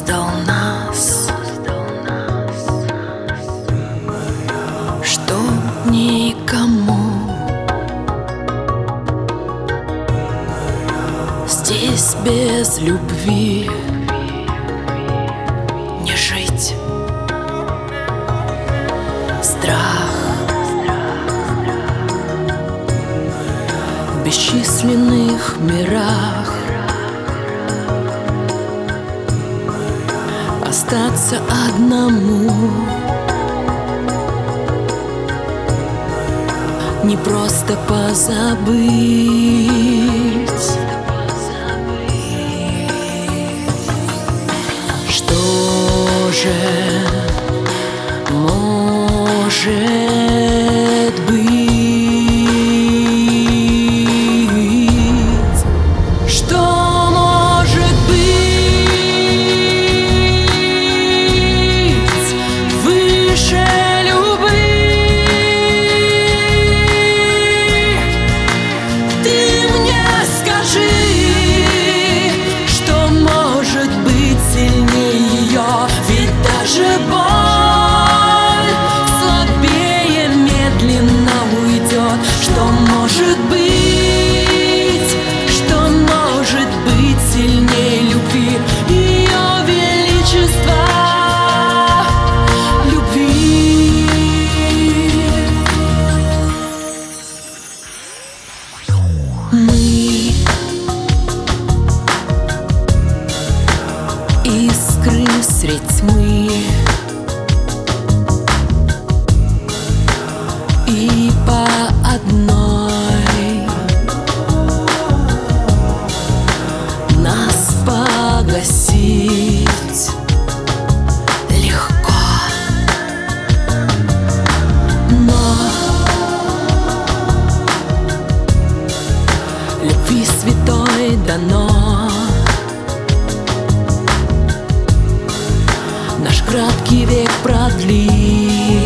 создал нас, чтоб никому здесь без любви не жить. Страх в бесчисленных мирах, остаться одному не просто позабыть. Что же может быть? Что может быть выше любви? Ты мне скажи, что может быть сильнее ее, ведь даже боль слабее медленно уйдет. Что может быть сильнее любви, ее величество любви? Мы искры средь тьмы, и по одной нас погасить легко, но любви святой дано наш краткий век продлить.